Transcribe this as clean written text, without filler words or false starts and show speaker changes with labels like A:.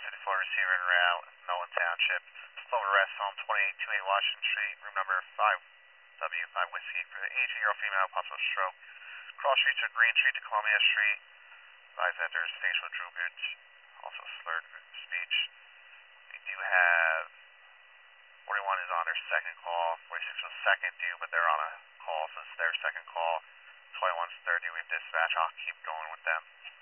A: 154 receiver en route, Melton Township, still arrest home 2828 Washington Street, room number 5W5 Whiskey for the 18-year-old female, possible stroke. Cross Street to Green Street to Columbia Street. Advise that there's facial droopage, also slurred speech. We do have 41 is on their second call. 46 was second due, but they're on a call, so it's their second call. 21's third due. We've dispatched. I'll keep going with them.